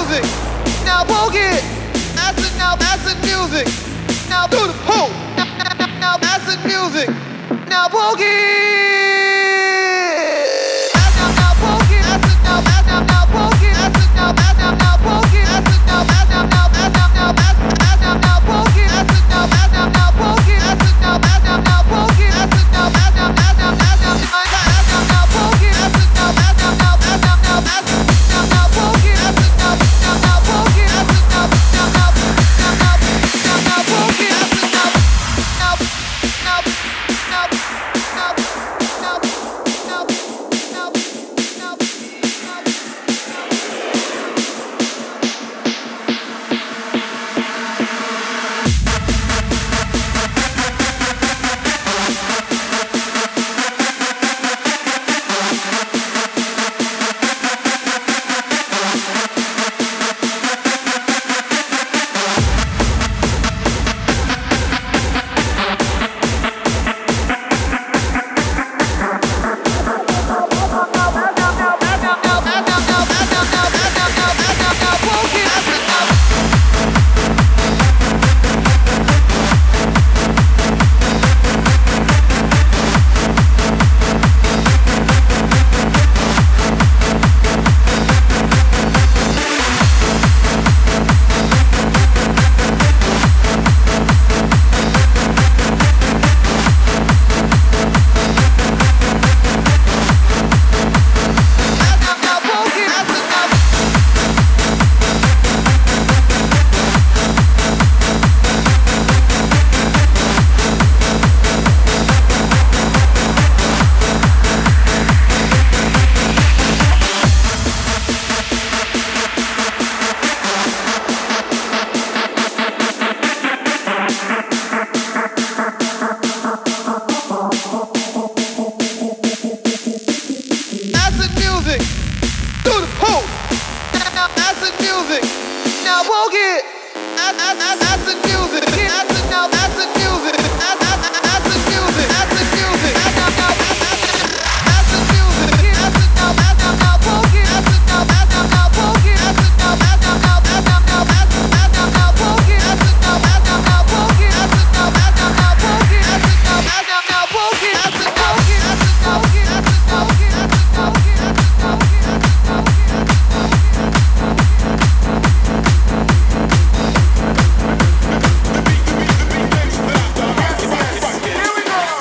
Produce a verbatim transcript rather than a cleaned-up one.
music. Now boogie. Acid now acid music. Now do the pole. Now, now, now acid music. Now boogie. Now now boogie. Acid now now now boogie. Acid now now now boogie. Acid now now now now now now now boogie. Acid now now now boogie. Acid now now now boogie. Acid now now now now now now boogie. Acid now now now now now now now boogie. Acid now now now boogie. Acid now now now now now boogie. Acid now now now now now now acid music. Acid now acid music.